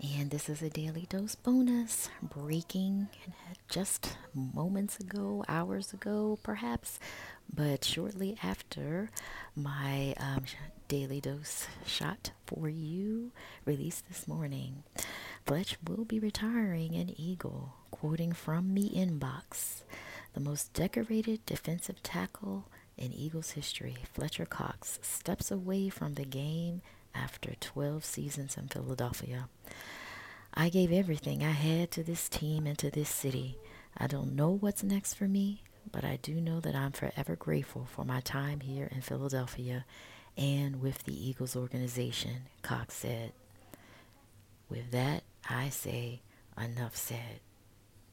And this is a daily dose bonus, breaking just moments ago, hours ago, perhaps, but shortly after my daily dose shot for you released this morning. Fletch will be retiring an Eagle, quoting from the inbox. The most decorated defensive tackle in Eagles history, Fletcher Cox, steps away from the game after 12 seasons in Philadelphia. I gave everything I had to this team and to this city. I don't know what's next for me, but I do know that I'm forever grateful for my time here in Philadelphia and with the Eagles organization, Cox said. With that, I say, enough said.